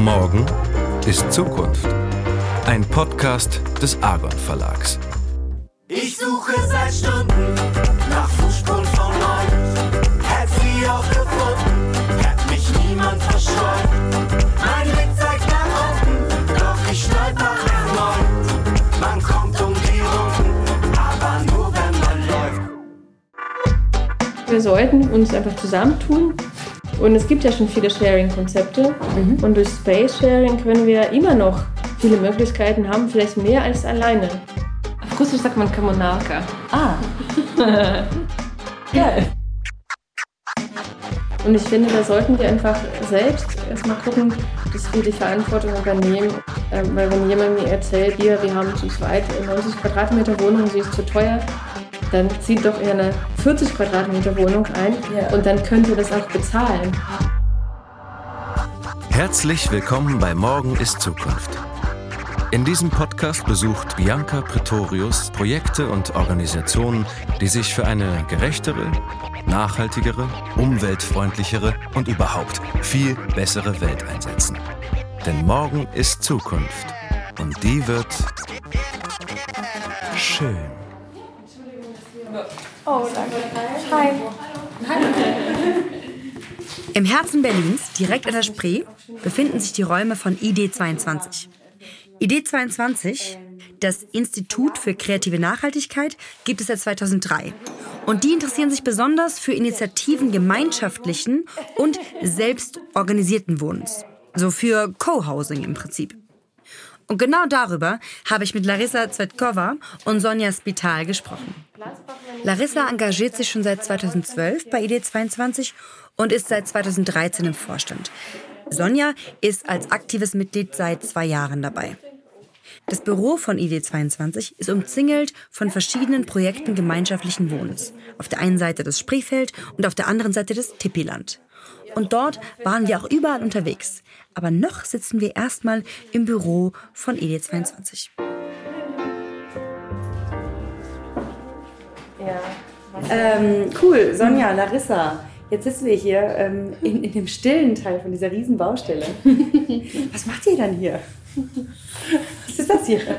Morgen ist Zukunft. Ein Podcast des Argon Verlags. Ich suche seit Stunden nach Fußspuren von euch. Hätt sie auch gefunden, hätt mich niemand verscheut. Mein Blick zeigt nach unten, doch ich stolper erneut. Man kommt um die Runden, aber nur wenn man läuft. Wir sollten uns einfach zusammentun. Und es gibt ja schon viele Sharing-Konzepte. Und durch Space-Sharing können wir immer noch viele Möglichkeiten haben, vielleicht mehr als alleine. Auf Russisch sagt man Kommunalka. Geil. Und ich finde, da sollten wir einfach selbst erstmal gucken, dass wir die Verantwortung übernehmen. Weil wenn jemand mir erzählt, wir haben zu zweit 90 Quadratmeter Wohnung, sie ist zu teuer, dann zieht doch eher eine 40 Quadratmeter Wohnung ein und dann könnt ihr das auch bezahlen. Herzlich willkommen bei Morgen ist Zukunft. In diesem Podcast besucht Bianca Pretorius Projekte und Organisationen, die sich für eine gerechtere, nachhaltigere, umweltfreundlichere und überhaupt viel bessere Welt einsetzen. Denn morgen ist Zukunft und die wird schön. Oh, danke. Hi. Im Herzen Berlins, direkt an der Spree, befinden sich die Räume von ID22. ID22, das Institut für kreative Nachhaltigkeit, gibt es seit 2003. Und die interessieren sich besonders für Initiativen gemeinschaftlichen und selbstorganisierten Wohnens. So für Co-Housing im Prinzip. Und genau darüber habe ich mit Larissa Cvetkova und Sonja Spital gesprochen. Larissa engagiert sich schon seit 2012 bei ID22 und ist seit 2013 im Vorstand. Sonja ist als aktives Mitglied seit 2 Jahren dabei. Das Büro von ID22 ist umzingelt von verschiedenen Projekten gemeinschaftlichen Wohnens. Auf der einen Seite das Spreefeld und auf der anderen Seite das Tippiland. Und dort waren wir auch überall unterwegs. Aber noch sitzen wir erstmal im Büro von ID22. Cool, Sonja, Larissa. Jetzt sitzen wir hier in dem stillen Teil von dieser riesen Baustelle. Was macht ihr dann hier? Was ist das hier?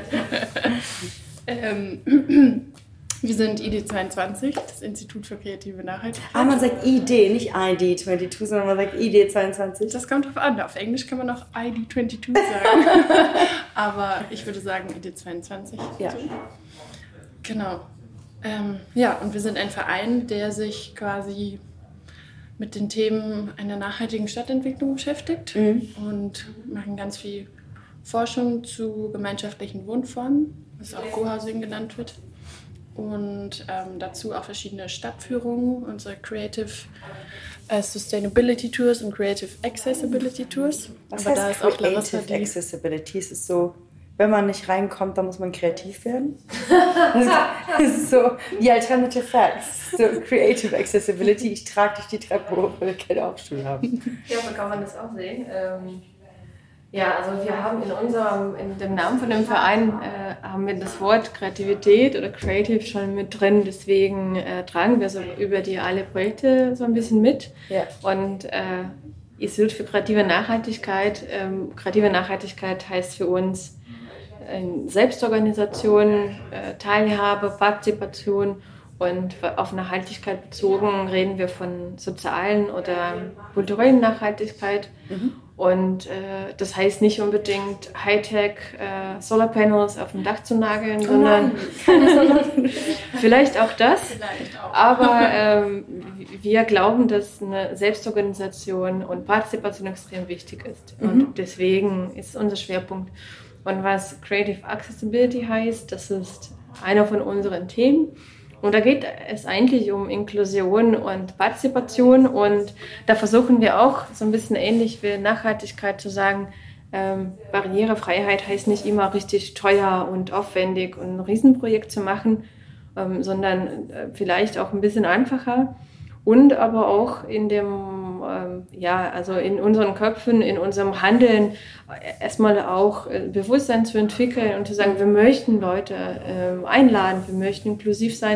Wir sind ID22, das Institut für kreative Nachhaltigkeit. Ah, man sagt ID, nicht ID22, sondern man sagt ID22. Das kommt drauf an. Auf Englisch kann man auch ID22 sagen. Aber ich würde sagen ID22. Ja. So. Genau. Und wir sind ein Verein, der sich quasi mit den Themen einer nachhaltigen Stadtentwicklung beschäftigt und machen ganz viel Forschung zu gemeinschaftlichen Wohnformen, was auch Co-Housing genannt wird. Und dazu auch verschiedene Stadtführungen, unsere Creative Sustainability Tours und Creative Accessibility Tours. Was Aber heißt da ist auch Larissa, Creative Accessibility? Es ist so, wenn man nicht reinkommt, dann muss man kreativ werden. Das ist so wie Alternative Facts. So Creative Accessibility, ich trage dich die Treppe hoch, weil wir keinen Aufstuhl haben. Ja, so kann man das auch sehen. Also wir haben in dem Namen von dem Verein haben wir das Wort Kreativität oder Creative schon mit drin, deswegen tragen wir so über die alle Projekte so ein bisschen mit. Ja. Und Institut für kreative Nachhaltigkeit. Kreative Nachhaltigkeit heißt für uns Selbstorganisation, Teilhabe, Partizipation. Und auf Nachhaltigkeit bezogen reden wir von sozialen oder kulturellen Nachhaltigkeit. Und das heißt nicht unbedingt Hightech Solarpanels auf dem Dach zu nageln, sondern vielleicht auch das. Aber wir glauben, dass eine Selbstorganisation und Partizipation extrem wichtig ist. Und deswegen ist unser Schwerpunkt. Und was Creative Accessibility heißt, das ist einer von unseren Themen. Und da geht es eigentlich um Inklusion und Partizipation und da versuchen wir auch so ein bisschen ähnlich wie Nachhaltigkeit zu sagen, Barrierefreiheit heißt nicht immer richtig teuer und aufwendig und ein Riesenprojekt zu machen, sondern vielleicht auch ein bisschen einfacher und aber auch in dem, also in unseren Köpfen, in unserem Handeln erstmal auch Bewusstsein zu entwickeln und zu sagen, wir möchten Leute einladen, wir möchten inklusiv sein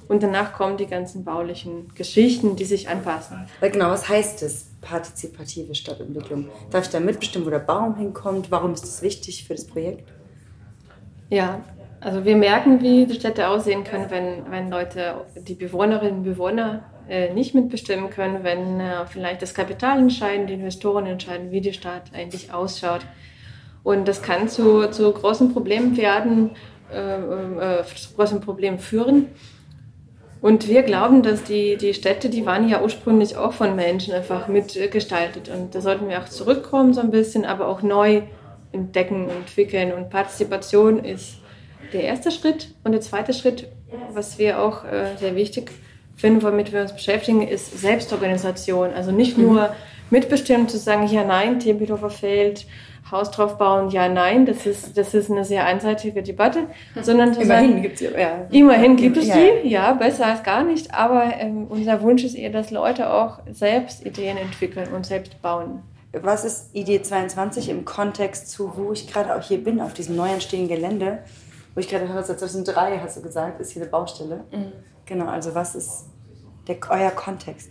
Und danach kommen die ganzen baulichen Geschichten, die sich anpassen. Genau, was heißt das, partizipative Stadtentwicklung? Darf ich da mitbestimmen, wo der Baum hinkommt? Warum ist das wichtig für das Projekt? Ja, also wir merken, wie die Städte aussehen können, wenn Leute, die Bewohnerinnen und Bewohner nicht mitbestimmen können, wenn vielleicht das Kapital entscheiden, die Investoren entscheiden, wie die Stadt eigentlich ausschaut. Und das kann zu großen Problemen werden, zu großen Problemen führen. Und wir glauben, dass die Städte, die waren ja ursprünglich auch von Menschen einfach mitgestaltet. Und da sollten wir auch zurückkommen so ein bisschen, aber auch neu entdecken, entwickeln. Und Partizipation ist der erste Schritt. Und der zweite Schritt, was wir auch sehr wichtig finden, womit wir uns beschäftigen, ist Selbstorganisation. Also nicht nur mitbestimmen, zu sagen, ja, nein, Tempelhofer Feld, Haus drauf bauen, ja, nein, das ist eine sehr einseitige Debatte, sondern zu sagen, immerhin gibt es die, ja, besser als gar nicht, aber unser Wunsch ist eher, dass Leute auch selbst Ideen entwickeln und selbst bauen. Was ist Idee 22 im Kontext zu, wo ich gerade auch hier bin, auf diesem neu entstehenden Gelände, wo ich gerade höre, seit 2003, hast du gesagt, ist hier eine Baustelle. Mhm. Genau, also was ist euer Kontext?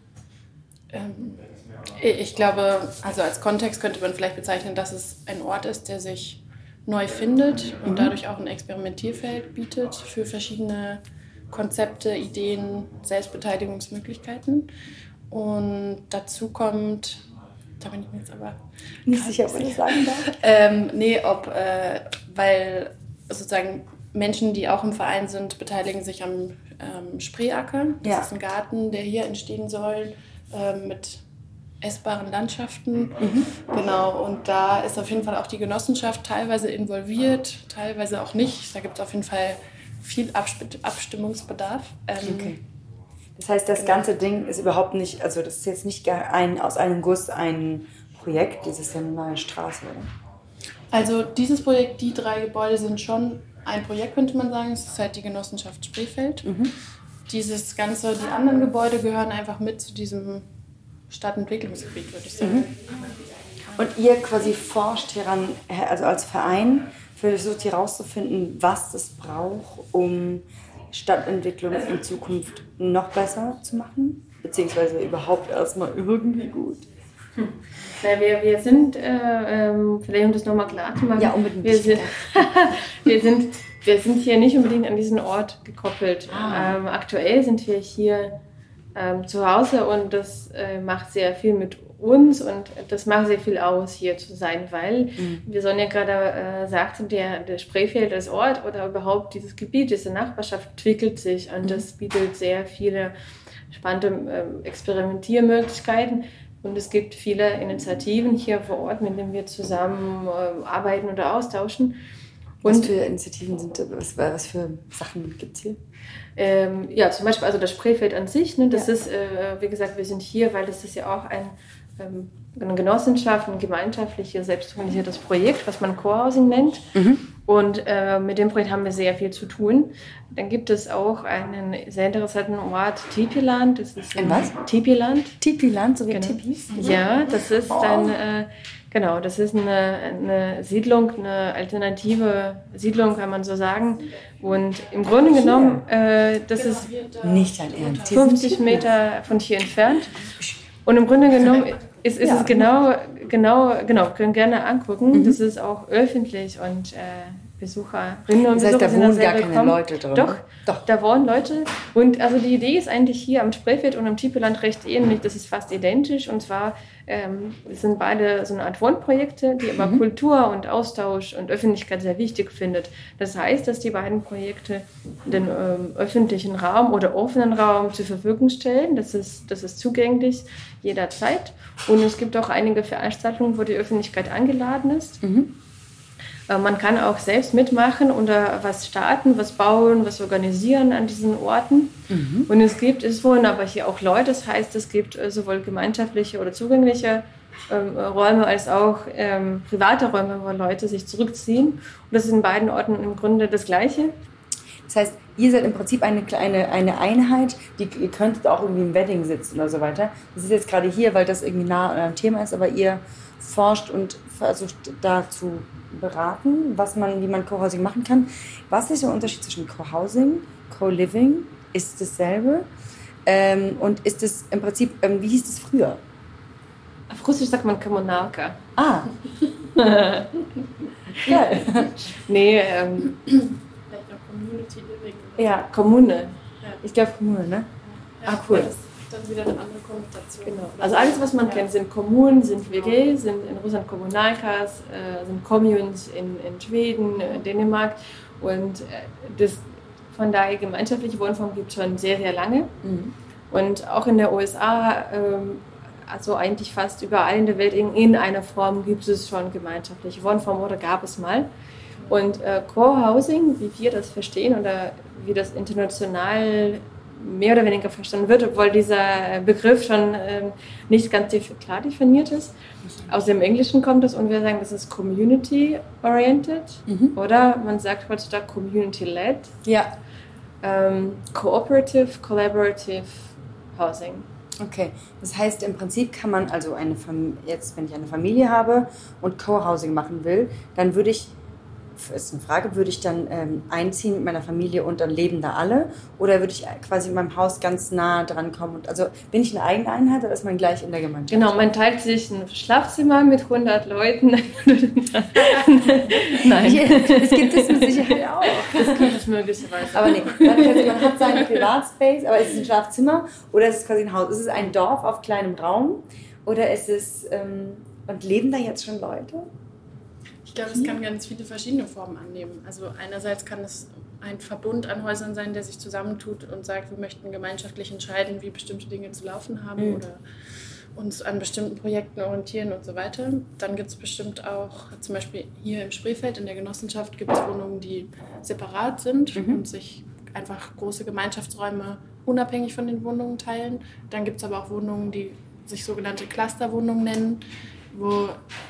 Ich glaube, also als Kontext könnte man vielleicht bezeichnen, dass es ein Ort ist, der sich neu findet und dadurch auch ein Experimentierfeld bietet für verschiedene Konzepte, Ideen, Selbstbeteiligungsmöglichkeiten. Und dazu kommt, da bin ich mir jetzt aber nicht sicher, ob ich das sagen darf. Weil sozusagen Menschen, die auch im Verein sind, beteiligen sich am Spreeacker. Das ist ein Garten, der hier entstehen soll, mit essbaren Landschaften. Genau, und da ist auf jeden Fall auch die Genossenschaft teilweise involviert, teilweise auch nicht. Da gibt es auf jeden Fall viel Abstimmungsbedarf. Okay. Das heißt, das ganze Ding ist überhaupt nicht, also das ist jetzt nicht aus einem Guss ein Projekt, das ist ja eine neue Straße, oder? Also dieses Projekt, die 3 Gebäude sind schon ein Projekt, könnte man sagen. Es ist halt die Genossenschaft Spreefeld. Dieses ganze, die anderen Gebäude gehören einfach mit zu diesem Stadtentwicklungsgebiet, würde ich sagen. Und ihr quasi forscht hieran, also als Verein, versucht hier rauszufinden, was es braucht, um Stadtentwicklung in Zukunft noch besser zu machen? Beziehungsweise überhaupt erstmal irgendwie gut? Wir sind, vielleicht um das nochmal klar zu machen, ja, unbedingt. Wir sind hier nicht unbedingt an diesen Ort gekoppelt. Aktuell sind wir hier zu Hause und das macht sehr viel mit uns und das macht sehr viel aus, hier zu sein, weil, wie Sonja gerade sagte, der Spreefeld als Ort oder überhaupt dieses Gebiet, diese Nachbarschaft entwickelt sich und das bietet sehr viele spannende Experimentiermöglichkeiten. Und es gibt viele Initiativen hier vor Ort, mit denen wir zusammen arbeiten oder austauschen. Was für Initiativen sind das? Was für Sachen gibt es hier? Ja, zum Beispiel also das Spreefeld an sich. Ne, das ist, wie gesagt, wir sind hier, weil das ist ja auch eine Genossenschaft, ein gemeinschaftliches, selbstorganisiertes Projekt, was man Co-Housing nennt. Und mit dem Projekt haben wir sehr viel zu tun. Dann gibt es auch einen sehr interessanten Ort, Tipiland. Das ist was? Tipiland. Tipiland, so wie Tipis? Ja, das ist dann, das ist eine Siedlung, eine alternative Siedlung, kann man so sagen. Und im Grunde genommen, das ist nicht dein Ernst. 50 Meter von hier entfernt. Und im Grunde genommen ist es genau, können gerne angucken. Das ist auch öffentlich und Besucherinnen und Besucher. Das heißt, da wohnen gar keine Leute drin? Doch, da wohnen Leute. Und also die Idee ist eigentlich hier am Spreefeld und am Tipiland recht ähnlich. Das ist fast identisch. Und zwar sind beide so eine Art Wohnprojekte, die aber Kultur und Austausch und Öffentlichkeit sehr wichtig findet. Das heißt, dass die beiden Projekte den öffentlichen Raum oder offenen Raum zur Verfügung stellen. Das ist zugänglich jederzeit. Und es gibt auch einige Veranstaltungen, wo die Öffentlichkeit eingeladen ist. Man kann auch selbst mitmachen oder was starten, was bauen, was organisieren an diesen Orten. Und es wohnen aber hier auch Leute, das heißt, es gibt sowohl gemeinschaftliche oder zugängliche Räume als auch private Räume, wo Leute sich zurückziehen. Und das ist in beiden Orten im Grunde das Gleiche. Das heißt, ihr seid im Prinzip eine Einheit, ihr könntet auch irgendwie im Wedding sitzen oder so weiter. Das ist jetzt gerade hier, weil das irgendwie nah an eurem Thema ist, aber ihr forscht und versucht da zu beraten, wie man Co-Housing machen kann. Was ist der Unterschied zwischen Co-Housing, Co-Living, ist dasselbe. Und ist es im Prinzip, wie hieß es früher? Auf Russisch sagt man Kommunalka. Ah. Ja. Nee, Vielleicht auch Community Living. ja, Kommune. Ja. Ich glaube Kommune, ne? Ja, Ah, cool. Das ist dann wieder eine andere Konnotation. Genau. Also alles, was man kennt, sind Kommunen, sind WG, sind in Russland Kommunalkas, sind Communes in Schweden, Dänemark. Und von daher gemeinschaftliche Wohnform gibt es schon sehr, sehr lange. Mhm. Und auch in der USA, also eigentlich fast überall in der Welt, in einer Form gibt es schon gemeinschaftliche Wohnform oder gab es mal. Und Co-Housing, wie wir das verstehen oder wie das international mehr oder weniger verstanden wird, obwohl dieser Begriff schon nicht ganz klar definiert ist. Aus dem Englischen kommt es und wir sagen, das ist community-oriented oder man sagt heutzutage community-led. Ja. Cooperative, collaborative housing. Okay, das heißt im Prinzip kann man also jetzt, wenn ich eine Familie habe und Co-Housing machen will, dann würde ich dann einziehen mit meiner Familie und dann leben da alle? Oder würde ich quasi in meinem Haus ganz nah dran kommen? Also bin ich eine eigene Einheit oder ist man gleich in der Gemeinschaft? Genau, man teilt sich ein Schlafzimmer mit 100 Leuten. Nein. Das gibt es mit Sicherheit auch. Das gibt es möglicherweise. Aber nee, man hat seinen Privatspace, aber ist es ein Schlafzimmer oder ist es quasi ein Haus? Ist es ein Dorf auf kleinem Raum oder ist es, und leben da jetzt schon Leute? Ich glaube, es kann ganz viele verschiedene Formen annehmen. Also einerseits kann es ein Verbund an Häusern sein, der sich zusammentut und sagt, wir möchten gemeinschaftlich entscheiden, wie bestimmte Dinge zu laufen haben oder uns an bestimmten Projekten orientieren und so weiter. Dann gibt es bestimmt auch, zum Beispiel hier im Spreefeld in der Genossenschaft gibt es Wohnungen, die separat sind und sich einfach große Gemeinschaftsräume unabhängig von den Wohnungen teilen. Dann gibt es aber auch Wohnungen, die sich sogenannte Clusterwohnungen nennen, wo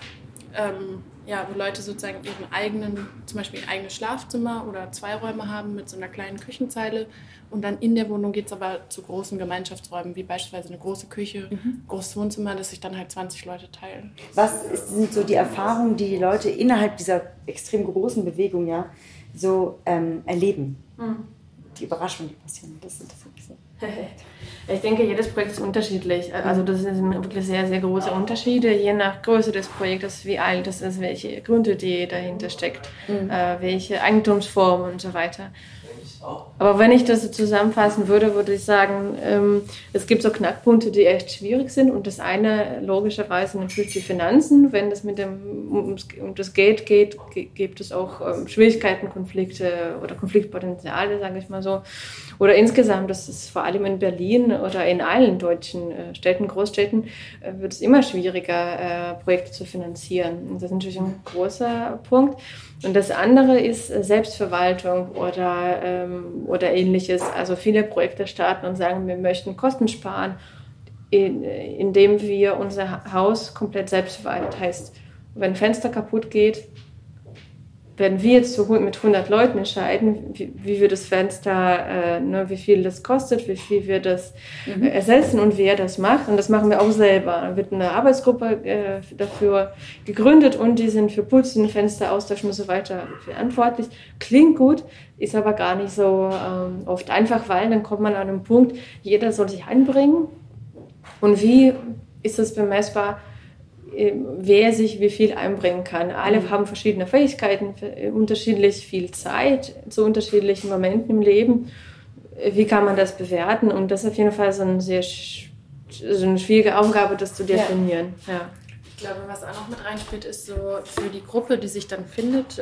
Leute sozusagen zum Beispiel ein eigenes Schlafzimmer oder 2 Räume haben mit so einer kleinen Küchenzeile und dann in der Wohnung geht es aber zu großen Gemeinschaftsräumen, wie beispielsweise eine große Küche, großes Wohnzimmer, das sich dann halt 20 Leute teilen. Was sind so die Erfahrungen, die Leute innerhalb dieser extrem großen Bewegung so erleben? Die Überraschungen, die passieren, das interessiert mich sehr. Ich denke, jedes Projekt ist unterschiedlich. Also das sind wirklich sehr, sehr große Unterschiede, je nach Größe des Projektes, wie alt es ist, welche Grundidee dahinter steckt, welche Eigentumsform und so weiter. Aber wenn ich das so zusammenfassen würde, würde ich sagen, es gibt so Knackpunkte, die echt schwierig sind. Und das eine logischerweise natürlich die Finanzen. Wenn das um das Geld geht, gibt es auch Schwierigkeiten, Konflikte oder Konfliktpotenziale, sage ich mal so. Oder insgesamt, das ist vor allem in Berlin oder in allen deutschen Städten, Großstädten, wird es immer schwieriger, Projekte zu finanzieren. Und das ist natürlich ein großer Punkt. Und das andere ist Selbstverwaltung oder Ähnliches. Also viele Projekte starten und sagen, wir möchten Kosten sparen, indem wir unser Haus komplett selbst verwalten. Heißt, wenn ein Fenster kaputt geht, werden wir jetzt mit 100 Leuten entscheiden, wie wir das Fenster, wie viel das kostet, wie viel wir das ersetzen und wer das macht. Und das machen wir auch selber. Dann wird eine Arbeitsgruppe dafür gegründet und die sind für Putzen, Fenster austauschen und so weiter verantwortlich. Klingt gut, ist aber gar nicht so oft einfach, weil dann kommt man an einen Punkt, jeder soll sich einbringen. Und wie ist es bemessbar, wer sich wie viel einbringen kann. Alle haben verschiedene Fähigkeiten, unterschiedlich viel Zeit zu unterschiedlichen Momenten im Leben. Wie kann man das bewerten? Und das ist auf jeden Fall so eine schwierige Aufgabe, das zu definieren. Ja. Ich glaube, was auch noch mit reinspielt, ist so für die Gruppe, die sich dann findet,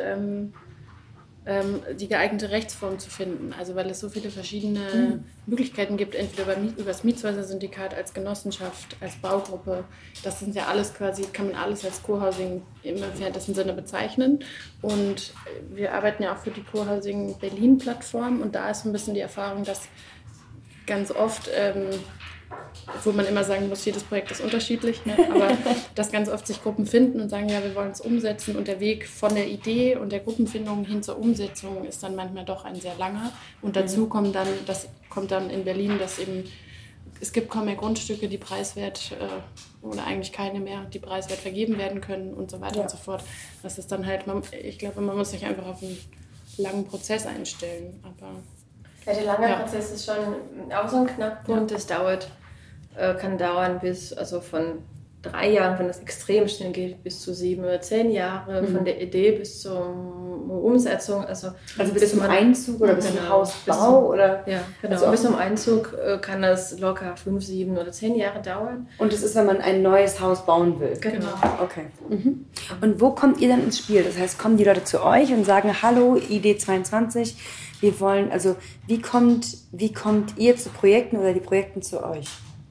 die geeignete Rechtsform zu finden. Also weil es so viele verschiedene Möglichkeiten gibt, entweder über das Mietshäuser-Syndikat als Genossenschaft, als Baugruppe. Das sind ja alles quasi, kann man alles als Co-Housing im entferntesten Sinne bezeichnen. Und wir arbeiten ja auch für die Co-Housing Berlin-Plattform und da ist so ein bisschen die Erfahrung, dass ganz oft, obwohl man immer sagen muss, jedes Projekt ist unterschiedlich, ne? Aber dass ganz oft sich Gruppen finden und sagen, ja, wir wollen es umsetzen und der Weg von der Idee und der Gruppenfindung hin zur Umsetzung ist dann manchmal doch ein sehr langer und dazu kommt dann in Berlin, dass eben es gibt kaum mehr Grundstücke, die preiswert oder eigentlich keine mehr, die preiswert vergeben werden können und so weiter und so fort. Das ist dann halt, ich glaube, man muss sich einfach auf einen langen Prozess einstellen, aber Ja, der lange Prozess ist schon auch so ein Knackpunkt. Das kann dauern von 3 Jahren, wenn das extrem schnell geht, bis zu 7 oder 10 Jahre, von der Idee bis zur Umsetzung. Also bis zum Einzug oder bis zum Hausbau? Ja, genau. Also bis zum Einzug kann das locker 5, 7 oder 10 Jahre dauern. Und das ist, wenn man ein neues Haus bauen will? Genau. Okay. Und wo kommt ihr dann ins Spiel? Das heißt, kommen die Leute zu euch und sagen, hallo, ID22, wir wollen, also wie kommt ihr zu Projekten oder die Projekten zu euch?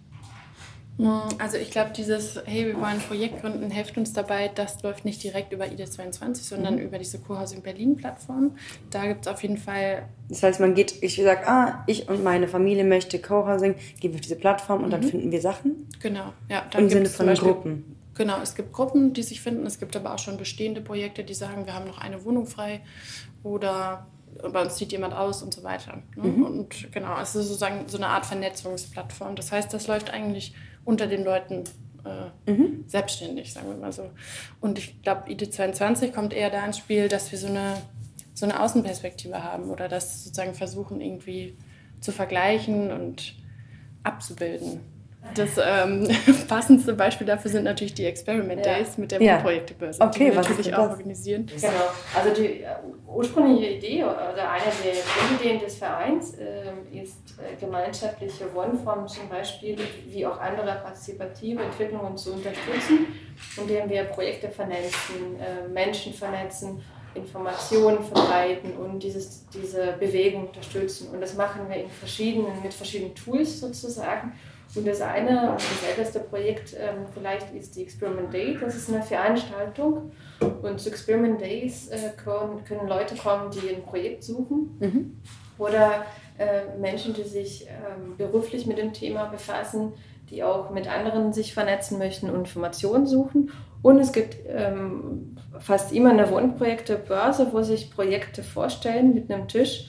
Also ich glaube, hey, wir wollen ein Projekt gründen, helft uns dabei, das läuft nicht direkt über ID22, sondern über diese Co-Housing Berlin-Plattform. Da gibt es auf jeden Fall... Das heißt, ich sage, ich und meine Familie möchte Co-Housing, gehen wir auf diese Plattform und dann finden wir Sachen? Genau, ja. Im Sinne von Gruppen? Genau, es gibt Gruppen, die sich finden. Es gibt aber auch schon bestehende Projekte, die sagen, wir haben noch eine Wohnung frei oder bei uns zieht jemand aus und so weiter. Ne? Und genau, es ist sozusagen so eine Art Vernetzungsplattform. Das heißt, das läuft eigentlich unter den Leuten selbstständig, sagen wir mal so. Und ich glaube, ID22 kommt eher da ins Spiel, dass wir so eine Außenperspektive haben oder das sozusagen versuchen irgendwie zu vergleichen und abzubilden. Das passendste Beispiel dafür sind natürlich die Experiment Days mit der Wohnprojektebörse, die wir natürlich auch organisieren. Genau, also die ursprüngliche Idee oder eine der Grundideen des Vereins ist gemeinschaftliche Wohnformen zum Beispiel wie auch andere partizipative Entwicklungen zu unterstützen, indem wir Projekte vernetzen, Menschen vernetzen, Informationen verbreiten und diese Bewegung unterstützen. Und das machen wir mit verschiedenen Tools sozusagen. Und das eine und das älteste Projekt vielleicht ist die Experiment Day. Das ist eine Veranstaltung. Und zu Experiment Days können Leute kommen, die ein Projekt suchen. Oder Menschen, die sich beruflich mit dem Thema befassen, die auch mit anderen sich vernetzen möchten und Informationen suchen. Und es gibt fast immer eine Wohnprojektebörse, wo sich Projekte vorstellen mit einem Tisch,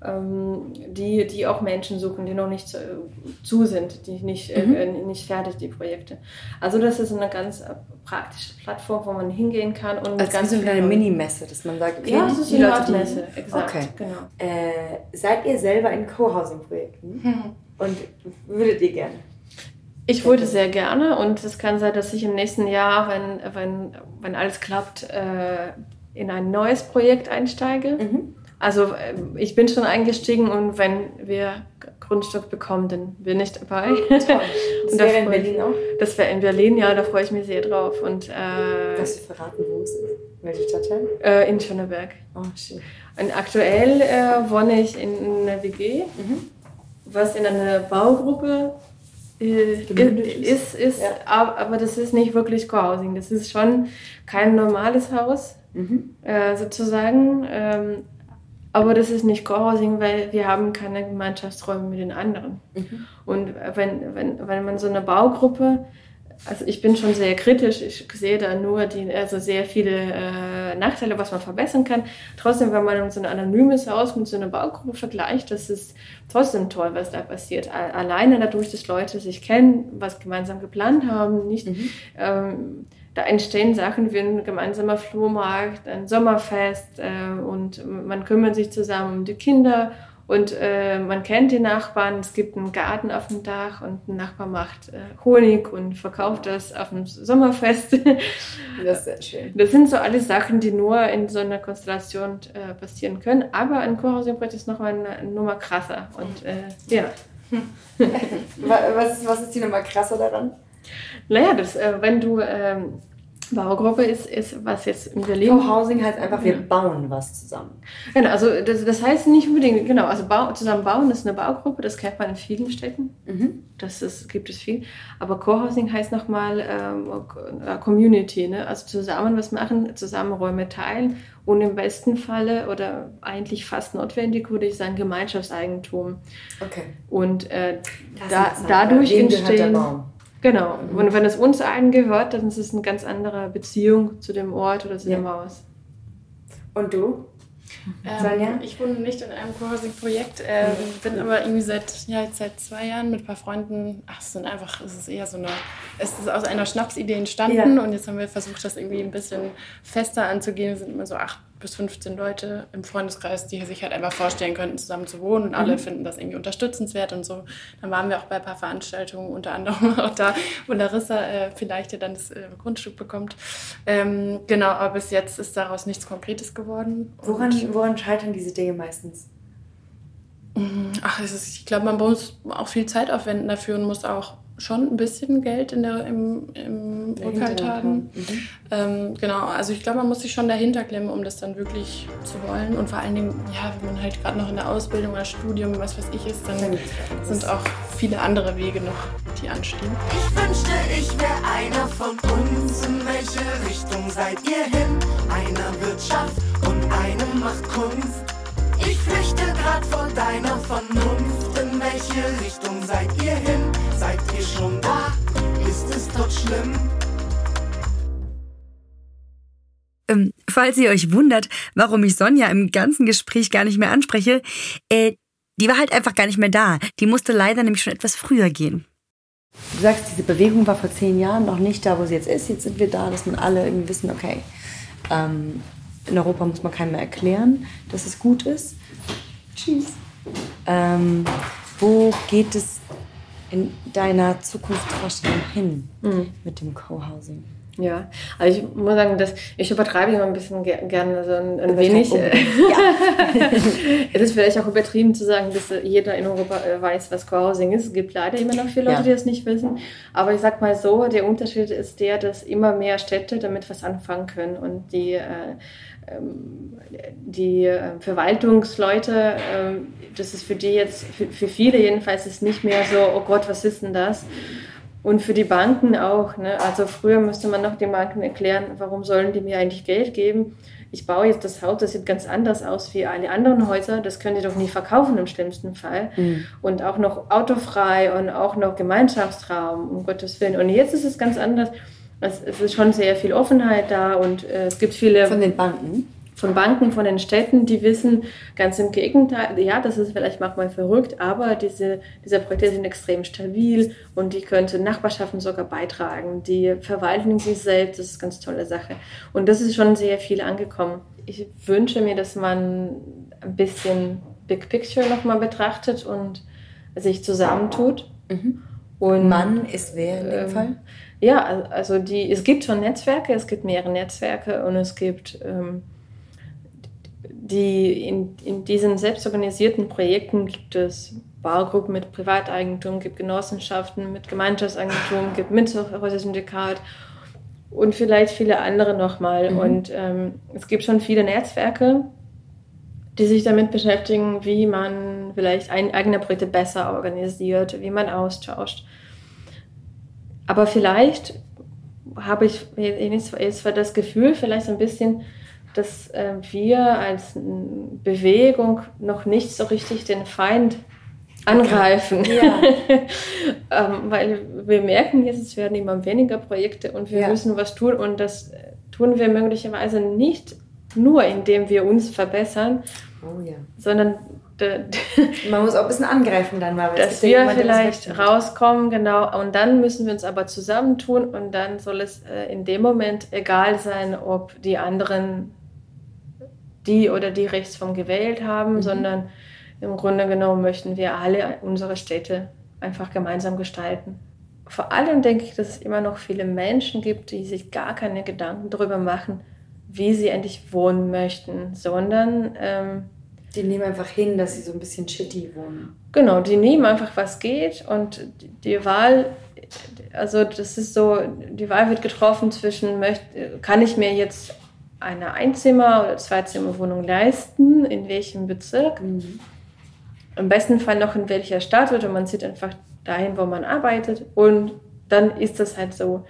die auch Menschen suchen, die noch nicht zu sind, die nicht fertig, die Projekte. Also das ist eine ganz praktische Plattform, wo man hingehen kann. Und also ganz so eine kleine Minimesse, dass man sagt, okay, ja, das ist die eine Leute, Art Messe, exakt. Okay. Genau. Seid ihr selber in Co-Housing-Projekten? Und würdet ihr gerne? Ich würde sehr gerne und es kann sein, dass ich im nächsten Jahr, wenn alles klappt, in ein neues Projekt einsteige. Also ich bin schon eingestiegen und wenn wir Grundstück bekommen, dann bin ich dabei. Das wäre in Berlin auch? Das wäre in Berlin, ja, da freue ich mich sehr drauf. Und, kannst du verraten, wo es ist? Welcher Stadtteil? In Schöneberg. Oh, schön. Und aktuell wohne ich in einer WG, was in einer Baugruppe ist ja. Aber das ist nicht wirklich Co-Housing. Das ist schon kein normales Haus, sozusagen. Aber das ist nicht Co-Housing, weil wir haben keine Gemeinschaftsräume mit den anderen. Und wenn man so eine Baugruppe, also ich bin schon sehr kritisch, ich sehe da nur sehr viele Nachteile, was man verbessern kann. Trotzdem, wenn man so ein anonymes Haus mit so einer Baugruppe vergleicht, das ist trotzdem toll, was da passiert. Alleine dadurch, dass Leute sich kennen, was gemeinsam geplant haben, nicht... Da entstehen Sachen wie ein gemeinsamer Flohmarkt, ein Sommerfest und man kümmert sich zusammen um die Kinder und man kennt die Nachbarn. Es gibt einen Garten auf dem Dach und ein Nachbar macht Honig und verkauft das auf dem Sommerfest. Das ist sehr schön. Das sind so alles Sachen, die nur in so einer Konstellation passieren können. Aber ein Co-Housing-Projekt ist noch eine Nummer krasser. Und ja. Was ist die Nummer krasser daran? Naja, wenn du Baugruppe ist, was jetzt in Berlin... Co-Housing heißt einfach, wir bauen was zusammen. Genau, also das heißt nicht unbedingt, genau, also zusammen bauen ist eine Baugruppe, das kennt man in vielen Städten, gibt es viel, aber Co-Housing heißt nochmal Community, ne? Also zusammen was machen, zusammen Räume teilen und im besten Falle oder eigentlich fast notwendig, würde ich sagen, Gemeinschaftseigentum. Okay. Und dadurch entstehen... Genau, und wenn es uns allen gehört, dann ist es eine ganz andere Beziehung zu dem Ort oder zu dem Haus. Und du? Ich wohne nicht in einem Co-Housing-Projekt, bin aber irgendwie seit 2 Jahren mit ein paar Freunden, es ist aus einer Schnapsidee entstanden und jetzt haben wir versucht, das irgendwie ein bisschen fester anzugehen. Wir sind immer so 8 bis 15 Leute im Freundeskreis, die sich halt einfach vorstellen könnten, zusammen zu wohnen und alle finden das irgendwie unterstützenswert und so. Dann waren wir auch bei ein paar Veranstaltungen, unter anderem auch da, wo Larissa vielleicht ja dann das Grundstück bekommt. Genau, aber bis jetzt ist daraus nichts Konkretes geworden. Woran scheitern diese Dinge meistens? Ich glaube, man muss auch viel Zeit aufwenden dafür und muss auch schon ein bisschen Geld im Rückhalt haben. Genau, also ich glaube, man muss sich schon dahinter klemmen, um das dann wirklich zu wollen. Und vor allen Dingen, ja, wenn man halt gerade noch in der Ausbildung oder Studium, was weiß ich, ist, dann sind auch viele andere Wege noch, die anstehen. Ich wünschte, ich wäre einer von uns. In welche Richtung seid ihr hin? Einer Wirtschaft und einem macht Kunst. Ich flüchte grad vor deiner Vernunft. In welche Richtung seid ihr hin? Seid ihr schon da? Ist es dort schlimm? Falls ihr euch wundert, warum ich Sonja im ganzen Gespräch gar nicht mehr anspreche, die war halt einfach gar nicht mehr da. Die musste leider nämlich schon etwas früher gehen. Du sagst, diese Bewegung war vor 10 Jahren noch nicht da, wo sie jetzt ist. Jetzt sind wir da, dass man alle irgendwie wissen, okay, in Europa muss man keinem mehr erklären, dass es gut ist. Tschüss. Wo geht es in deiner Zukunftsvorstellung hin mit dem Co-Housing? Ja, also ich muss sagen, dass ich übertreibe immer ein bisschen gerne so ein wenig. Es ist vielleicht auch übertrieben zu sagen, dass jeder in Europa weiß, was Co-Housing ist. Es gibt leider immer noch viele Leute, die das nicht wissen. Aber ich sag mal so, der Unterschied ist der, dass immer mehr Städte damit was anfangen können und die Verwaltungsleute, das ist für die jetzt, für viele jedenfalls, ist nicht mehr so, oh Gott, was ist denn das? Und für die Banken auch. Ne? Also früher müsste man noch den Banken erklären, warum sollen die mir eigentlich Geld geben? Ich baue jetzt das Haus, das sieht ganz anders aus wie alle anderen Häuser. Das können die doch nie verkaufen im schlimmsten Fall. Und auch noch autofrei und auch noch Gemeinschaftsraum, um Gottes Willen. Und jetzt ist es ganz anders. Es ist schon sehr viel Offenheit da und es gibt viele... Von den Banken? Von Banken, von den Städten, die wissen, ganz im Gegenteil, ja, das ist vielleicht manchmal verrückt, aber diese Projekte sind extrem stabil und die können zur Nachbarschaften sogar beitragen. Die verwalten sich selbst, das ist eine ganz tolle Sache. Und das ist schon sehr viel angekommen. Ich wünsche mir, dass man ein bisschen Big Picture nochmal betrachtet und sich zusammentut. Und Mann ist wer in dem Fall? Ja, also es gibt schon Netzwerke, es gibt mehrere Netzwerke und es gibt... in diesen selbstorganisierten Projekten gibt es Baugruppen mit Privateigentum, gibt Genossenschaften mit Gemeinschaftseigentum, gibt Mietshäuser-Syndikat und vielleicht viele andere nochmal. Und es gibt schon viele Netzwerke, die sich damit beschäftigen, wie man vielleicht eigene Projekte besser organisiert, wie man austauscht. Aber vielleicht habe ich jetzt das Gefühl, vielleicht ein bisschen, dass wir als Bewegung noch nicht so richtig den Feind angreifen. Ja. Weil wir merken jetzt, es werden immer weniger Projekte und wir müssen was tun. Und das tun wir möglicherweise nicht nur, indem wir uns verbessern, sondern man muss auch ein bisschen angreifen dann mal. Dass wir vielleicht rauskommen, genau. Und dann müssen wir uns aber zusammentun und dann soll es in dem Moment egal sein, ob die anderen die oder die Rechtsform gewählt haben, sondern im Grunde genommen möchten wir alle unsere Städte einfach gemeinsam gestalten. Vor allem denke ich, dass es immer noch viele Menschen gibt, die sich gar keine Gedanken darüber machen, wie sie endlich wohnen möchten, sondern die nehmen einfach hin, dass sie so ein bisschen shitty wohnen. Genau, die nehmen einfach, was geht und die Wahl, also das ist so, die Wahl wird getroffen zwischen, kann ich mir jetzt eine Einzimmer- oder Zweizimmerwohnung leisten, in welchem Bezirk, im besten Fall noch in welcher Stadt oder man zieht einfach dahin, wo man arbeitet und dann ist das halt so.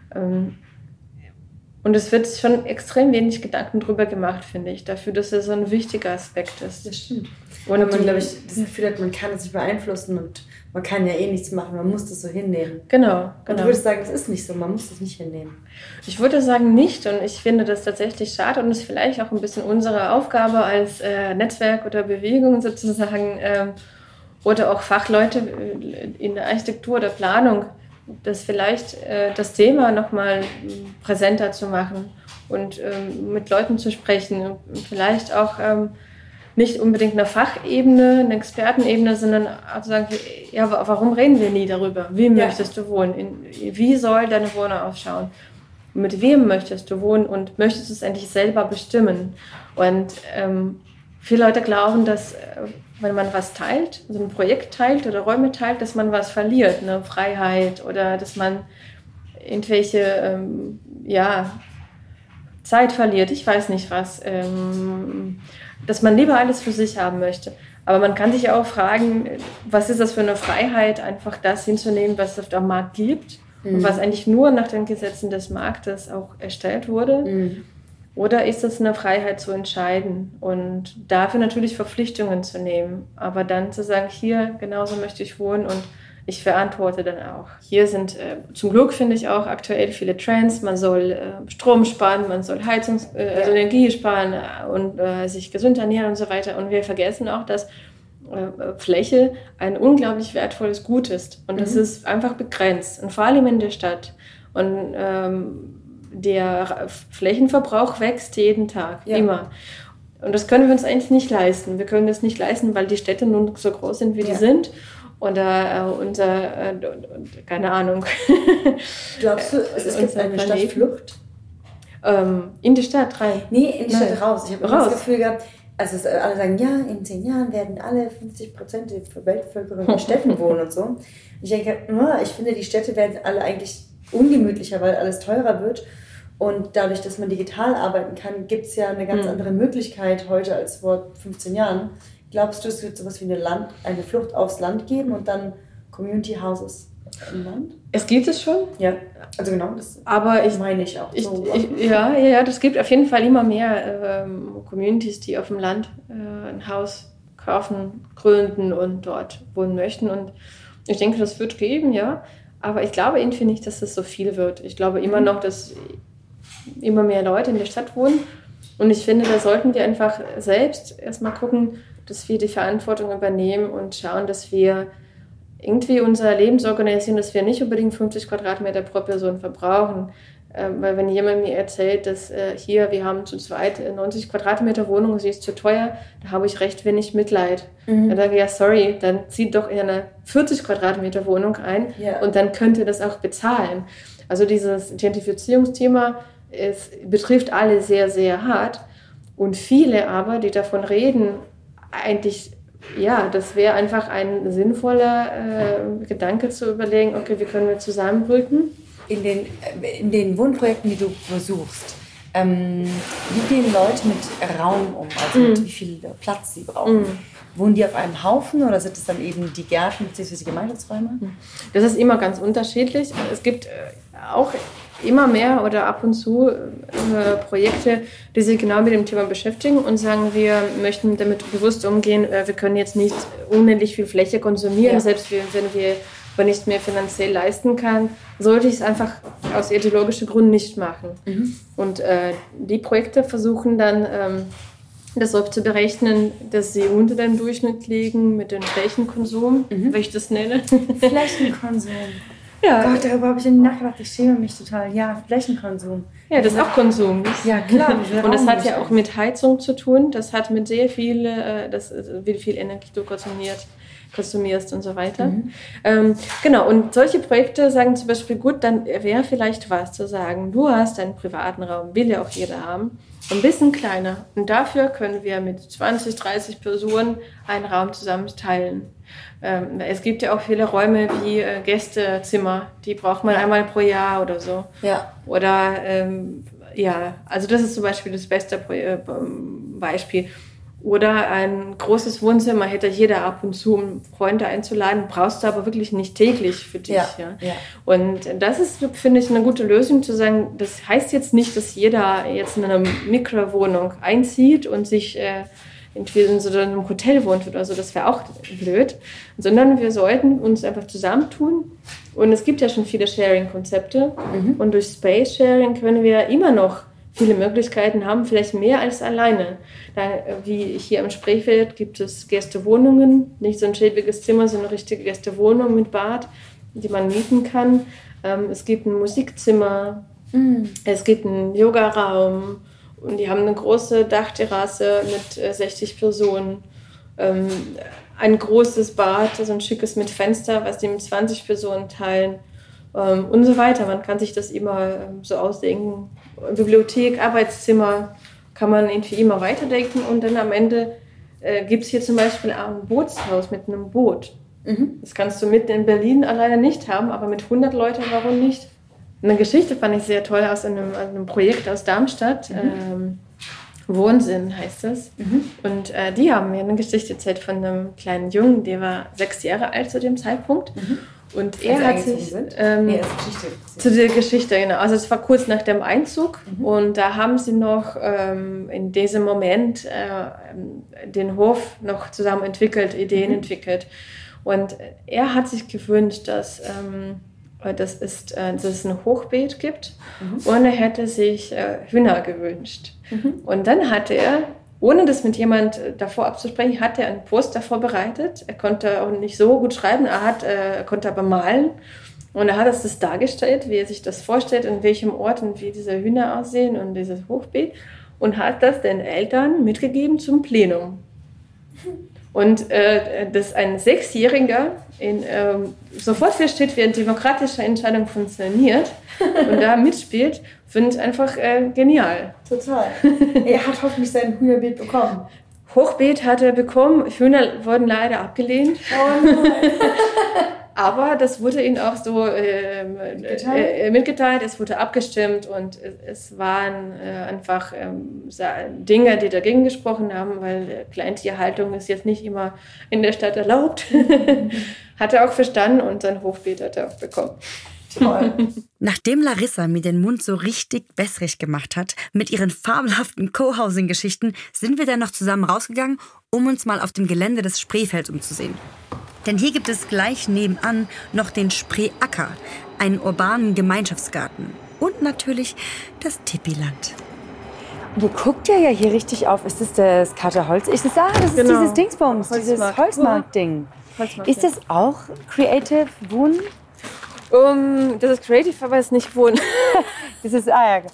Und es wird schon extrem wenig Gedanken drüber gemacht, finde ich, dafür, dass es so ein wichtiger Aspekt ist. Das stimmt. Und man, glaube ich, das Gefühl hat, man kann es nicht beeinflussen und man kann ja eh nichts machen, man muss das so hinnehmen. Genau. Und du würdest sagen, es ist nicht so, man muss das nicht hinnehmen. Ich würde sagen, nicht und ich finde das tatsächlich schade und es ist vielleicht auch ein bisschen unsere Aufgabe als Netzwerk oder Bewegung sozusagen oder auch Fachleute in der Architektur oder Planung, das vielleicht das Thema nochmal präsenter zu machen und mit Leuten zu sprechen. Und vielleicht auch nicht unbedingt eine Fachebene, eine Expertenebene, sondern auch zu sagen, ja, warum reden wir nie darüber? Wie möchtest du wohnen? Wie soll deine Wohnung ausschauen? Mit wem möchtest du wohnen und möchtest du es endlich selber bestimmen? Und viele Leute glauben, dass wenn man was teilt, so ein Projekt teilt oder Räume teilt, dass man was verliert, eine Freiheit oder dass man irgendwelche Zeit verliert, ich weiß nicht was, dass man lieber alles für sich haben möchte. Aber man kann sich auch fragen, was ist das für eine Freiheit, einfach das hinzunehmen, was es auf dem Markt gibt und was eigentlich nur nach den Gesetzen des Marktes auch erstellt wurde. Oder ist es eine Freiheit zu entscheiden und dafür natürlich Verpflichtungen zu nehmen, aber dann zu sagen, hier, genauso möchte ich wohnen und ich verantworte dann auch. Hier sind zum Glück, finde ich, auch aktuell viele Trends. Man soll Strom sparen, man soll also Energie sparen und sich gesund ernähren und so weiter. Und wir vergessen auch, dass Fläche ein unglaublich wertvolles Gut ist. Und das ist einfach begrenzt. Und vor allem in der Stadt. Und der Flächenverbrauch wächst jeden Tag, immer. Und das können wir uns eigentlich nicht leisten. Wir können das nicht leisten, weil die Städte nun so groß sind, wie die sind. Oder keine Ahnung. Glaubst du, es gibt eine Stadtflucht? In die Stadt rein? Nee, in die Stadt raus. Ich habe immer das Gefühl gehabt, also alle sagen, ja, in 10 Jahren werden alle 50% der Weltbevölkerung in Städten wohnen und so. Ich denke, ich finde, die Städte werden alle eigentlich ungemütlicher, weil alles teurer wird. Und dadurch, dass man digital arbeiten kann, gibt es ja eine ganz andere Möglichkeit heute als vor 15 Jahren. Glaubst du, es wird sowas wie eine Flucht aufs Land geben und dann Community Houses im Land? Es gibt es schon. Ja, also genau, das meine ich auch. Ja, das gibt auf jeden Fall immer mehr Communities, die auf dem Land ein Haus kaufen, gründen und dort wohnen möchten. Und ich denke, das wird geben, ja. Aber ich glaube irgendwie nicht, dass das so viel wird. Ich glaube immer noch, dass immer mehr Leute in der Stadt wohnen. Und ich finde, da sollten wir einfach selbst erstmal gucken, dass wir die Verantwortung übernehmen und schauen, dass wir irgendwie unser Leben so organisieren, dass wir nicht unbedingt 50 Quadratmeter pro Person verbrauchen. Weil wenn jemand mir erzählt, dass wir haben zu zweit 90 Quadratmeter Wohnung, sie ist zu teuer, da habe ich recht wenig Mitleid. Dann sage ich, ja sorry, dann zieht doch in eine 40 Quadratmeter Wohnung ein und dann könnt ihr das auch bezahlen. Also dieses Gentrifizierungsthema, es betrifft alle sehr, sehr hart und viele aber, die davon reden, eigentlich, das wäre einfach ein sinnvoller Gedanke zu überlegen, okay, wie können wir zusammenrücken? In den Wohnprojekten, die du besuchst, wie gehen Leute mit Raum um, also mit wie viel Platz sie brauchen? Wohnen die auf einem Haufen oder sind es dann eben die Gärten bzw. die Gemeinschaftsräume? Das ist immer ganz unterschiedlich. Es gibt auch immer mehr oder ab und zu Projekte, die sich genau mit dem Thema beschäftigen und sagen, wir möchten damit bewusst umgehen, wir können jetzt nicht unendlich viel Fläche konsumieren, selbst wenn wir nicht mehr finanziell leisten kann, sollte ich es einfach aus ideologischen Gründen nicht machen. Und die Projekte versuchen dann, das so zu berechnen, dass sie unter dem Durchschnitt liegen mit dem Flächenkonsum, wie ich das nenne. Flächenkonsum. Ja. Gott, darüber habe ich nicht nachgedacht. Ich schäme mich total. Ja, Flächenkonsum. Ja, das ist auch Konsum. Ja, klar. Und das hat ja auch mit Heizung zu tun. Das hat mit sehr viel, wie viel Energie du konsumierst und so weiter. Genau, und solche Projekte sagen zum Beispiel, gut, dann wäre vielleicht was zu sagen, du hast einen privaten Raum, will ja auch jeder haben, ein bisschen kleiner. Und dafür können wir mit 20, 30 Personen einen Raum zusammen teilen. Es gibt ja auch viele Räume wie Gästezimmer, die braucht man einmal pro Jahr oder so. Ja. Oder also das ist zum Beispiel das beste Beispiel. Oder ein großes Wohnzimmer hätte jeder ab und zu, um Freunde einzuladen, brauchst du aber wirklich nicht täglich für dich. Ja. Und das ist, finde ich, eine gute Lösung zu sagen, das heißt jetzt nicht, dass jeder jetzt in einer Mikrowohnung einzieht und sich entweder in so einem Hotel wohnt oder so, das wäre auch blöd, sondern wir sollten uns einfach zusammentun. Und es gibt ja schon viele Sharing-Konzepte und durch Space-Sharing können wir immer noch viele Möglichkeiten haben, vielleicht mehr als alleine. Wie hier im Spreefeld gibt es Gästewohnungen, nicht so ein schäbiges Zimmer, sondern eine richtige Gästewohnung mit Bad. die man mieten kann. Es gibt ein Musikzimmer, es gibt einen Yogaraum und die haben eine große Dachterrasse mit 60 Personen. Ein großes Bad, also ein schickes mit Fenster, was die mit 20 Personen teilen und so weiter. Man kann sich das immer so ausdenken. Bibliothek, Arbeitszimmer kann man irgendwie immer weiterdenken und dann am Ende gibt es hier zum Beispiel auch ein Bootshaus mit einem Boot. Das kannst du mitten in Berlin alleine nicht haben, aber mit 100 Leuten, warum nicht? Eine Geschichte fand ich sehr toll aus einem Projekt aus Darmstadt. Wohnsinn heißt es. Und die haben mir eine Geschichte erzählt von einem kleinen Jungen, der war 6 Jahre alt zu dem Zeitpunkt. Und er hat sich zu der Geschichte, genau. Also es war kurz nach dem Einzug und da haben sie noch in diesem Moment den Hof noch zusammen entwickelt, Ideen entwickelt. Und er hat sich gewünscht, dass es ein Hochbeet gibt und er hätte sich Hühner gewünscht. Und dann hatte er, ohne das mit jemand davor abzusprechen, hat er einen Poster vorbereitet. Er konnte auch nicht so gut schreiben, er konnte aber malen. Und er hat das dargestellt, wie er sich das vorstellt, in welchem Ort und wie diese Hühner aussehen und dieses Hochbeet. Und hat das den Eltern mitgegeben zum Plenum. Und dass ein 6-Jähriger sofort versteht, wie eine demokratische Entscheidung funktioniert und da mitspielt, finde ich einfach genial. Total. Er hat hoffentlich sein Hühnerbeet bekommen. Hochbeet hat er bekommen, Hühner wurden leider abgelehnt. Oh nein. Aber das wurde ihnen auch so mitgeteilt, es wurde abgestimmt und es waren einfach Dinge, die dagegen gesprochen haben, weil Kleintierhaltung ist jetzt nicht immer in der Stadt erlaubt. Hat er auch verstanden und sein Hochbeet hat er auch bekommen. Toll. Nachdem Larissa mir den Mund so richtig wässrig gemacht hat mit ihren fabelhaften Co-Housing-Geschichten, sind wir dann noch zusammen rausgegangen, um uns mal auf dem Gelände des Spreefelds umzusehen. Denn hier gibt es gleich nebenan noch den Spreeacker, einen urbanen Gemeinschaftsgarten und natürlich das Tippiland. Und ihr guckt ja hier richtig auf. Ist das das Kater Holz? Das ist dieses Dingsbums, dieses Holzmarkt-Ding. Ist das auch Creative Wohnen? Das ist Creative, aber es ist nicht Wohnen. Die ist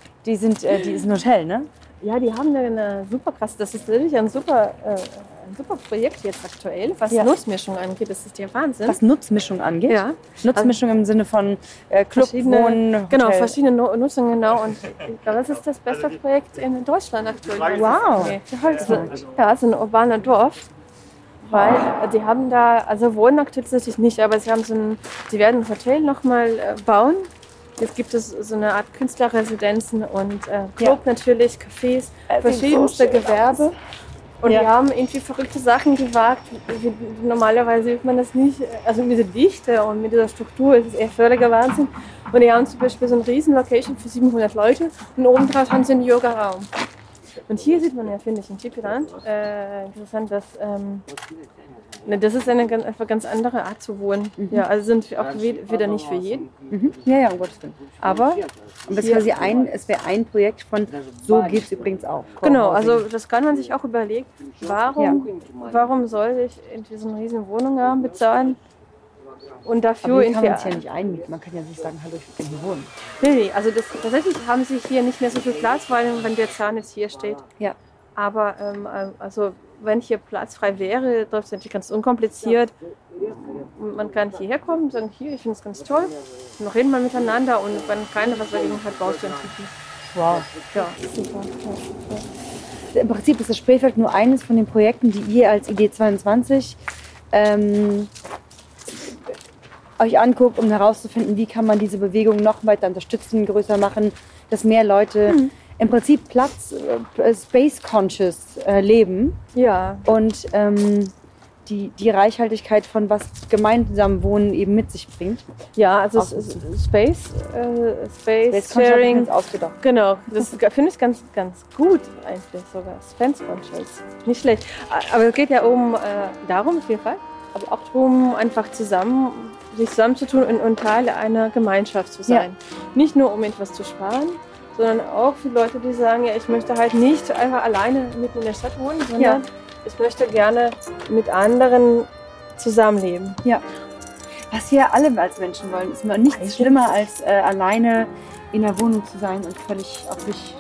ein Hotel, ne? Ja, die haben eine super krass. Das ist wirklich ein super Projekt jetzt aktuell, was Nutzmischung angeht. Das ist der Wahnsinn. Was Nutzmischung angeht? Ja. Nutzmischung im Sinne von Club, Wohnen, Hotel. Genau, verschiedene Nutzungen, genau. Und ich glaube, das ist das beste Projekt in Deutschland aktuell. Wow. Ja, es ist ein urbaner Dorf. Weil die haben da, also Wohnen aktuell tatsächlich nicht, aber sie werden ein Hotel nochmal bauen. Jetzt gibt es so eine Art Künstlerresidenzen und Club natürlich, Cafés, verschiedenste Gewerbe. Und die haben irgendwie verrückte Sachen gewagt. Normalerweise sieht man das nicht. Also mit dieser Dichte und mit dieser Struktur ist es eher völliger Wahnsinn. Und die haben zum Beispiel so eine riesen Location für 700 Leute und oben drauf haben sie einen Yoga-Raum. Und hier sieht man ja, finde ich, in Tippiland interessant, dass das ist eine ganz andere Art zu wohnen. Ja, also sind auch wieder nicht für jeden. Ja, um Gottes Willen. Aber und das wäre ein Projekt von so geht es übrigens auch. Genau, also das kann man sich auch überlegen. Warum soll ich irgendwie so eine riesen Wohnung haben, bezahlen? Und dafür aber hier kann man es ja nicht einmieten. Man kann ja nicht sagen, hallo, ich will hier wohnen. Nee, also tatsächlich haben sie hier nicht mehr so viel Platz, weil wenn der Zahn jetzt hier steht. Ja. Aber also wenn hier Platz frei wäre, läuft es natürlich ganz unkompliziert. Man kann hierher kommen und sagen, hier, ich finde es ganz toll. Und noch reden wir miteinander und wenn keiner was dagegen hat, baust du ein Tipi. Wow. Ja, super. Ja. Im Prinzip ist das Spreefeld nur eines von den Projekten, die ihr als Idee 22 euch anguckt, um herauszufinden, wie kann man diese Bewegung noch weiter unterstützen, größer machen, dass mehr Leute im Prinzip space-conscious leben. Ja. Und die Reichhaltigkeit von was gemeinsam Wohnen eben mit sich bringt. Ja, also Space Sharing. Ausgedacht. Genau, das finde ich ganz, ganz gut eigentlich sogar. Space-conscious. Nicht schlecht. Aber es geht ja darum auf jeden Fall, aber auch darum, einfach sich zusammenzutun und Teil einer Gemeinschaft zu sein. Ja. Nicht nur, um etwas zu sparen, sondern auch für Leute, die sagen, ja, ich möchte halt nicht einfach alleine mitten in der Stadt wohnen, sondern ich möchte gerne mit anderen zusammenleben. Ja. Was wir alle als Menschen wollen, ist nichts schlimmer als alleine in der Wohnung zu sein und völlig auf sich,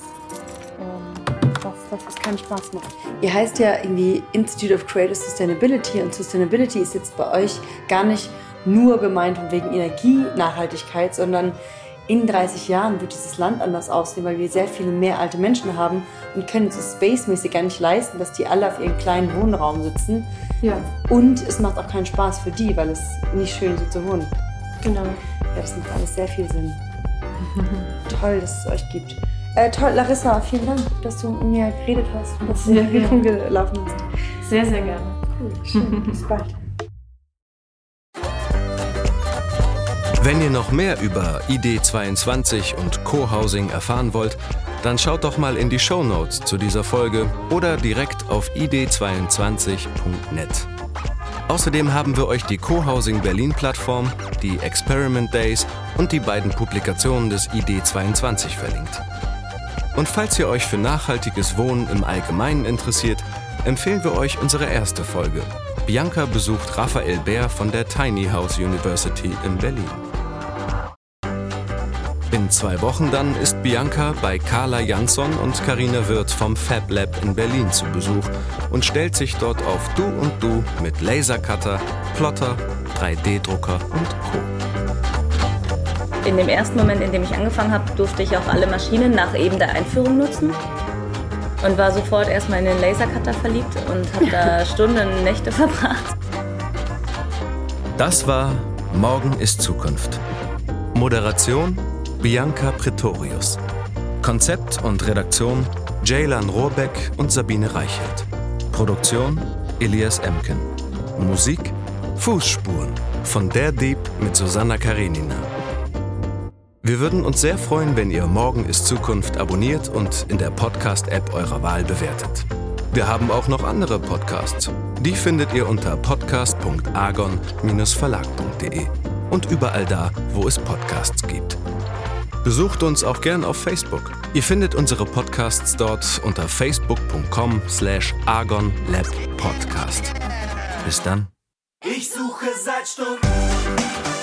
das keinen Spaß macht. Ihr heißt ja irgendwie Institute of Creative Sustainability und Sustainability ist jetzt bei euch gar nicht nur gemeint wegen Energienachhaltigkeit, sondern in 30 Jahren wird dieses Land anders aussehen, weil wir sehr viele mehr alte Menschen haben und können es spacemäßig gar nicht leisten, dass die alle auf ihrem kleinen Wohnraum sitzen. Ja. Und es macht auch keinen Spaß für die, weil es nicht schön ist, so zu wohnen. Genau. Ja, das macht alles sehr viel Sinn. Toll, dass es euch gibt. Toll, Larissa, vielen Dank, dass du mit mir geredet hast und dass du hier rumgelaufen bist. Sehr, sehr gerne. Cool, schön. Bis bald. Wenn ihr noch mehr über ID22 und Co-Housing erfahren wollt, dann schaut doch mal in die Shownotes zu dieser Folge oder direkt auf id22.net. Außerdem haben wir euch die Co-Housing Berlin-Plattform, die Experiment Days und die beiden Publikationen des ID22 verlinkt. Und falls ihr euch für nachhaltiges Wohnen im Allgemeinen interessiert, empfehlen wir euch unsere erste Folge. Bianca besucht Raphael Bär von der Tiny House University in Berlin. In 2 Wochen dann ist Bianca bei Carla Jansson und Carina Wirth vom Fab Lab in Berlin zu Besuch und stellt sich dort auf Du und Du mit Lasercutter, Plotter, 3D-Drucker und Co. In dem ersten Moment, in dem ich angefangen habe, durfte ich auch alle Maschinen nach eben der Einführung nutzen und war sofort erstmal in den Lasercutter verliebt und habe da Stunden, Nächte verbracht. Das war Morgen ist Zukunft. Moderation Bianca Pretorius. Konzept und Redaktion Ceylan Rohrbeck und Sabine Reichelt. Produktion Elias Emken. Musik Fußspuren von Der Dieb mit Susanna Karenina. Wir würden uns sehr freuen, wenn ihr Morgen ist Zukunft abonniert und in der Podcast-App eurer Wahl bewertet. Wir haben auch noch andere Podcasts. Die findet ihr unter podcast.argon-verlag.de und überall da, wo es Podcasts gibt. Besucht uns auch gern auf Facebook. Ihr findet unsere Podcasts dort unter facebook.com/argonlabpodcast. Bis dann. Ich suche seit Stunden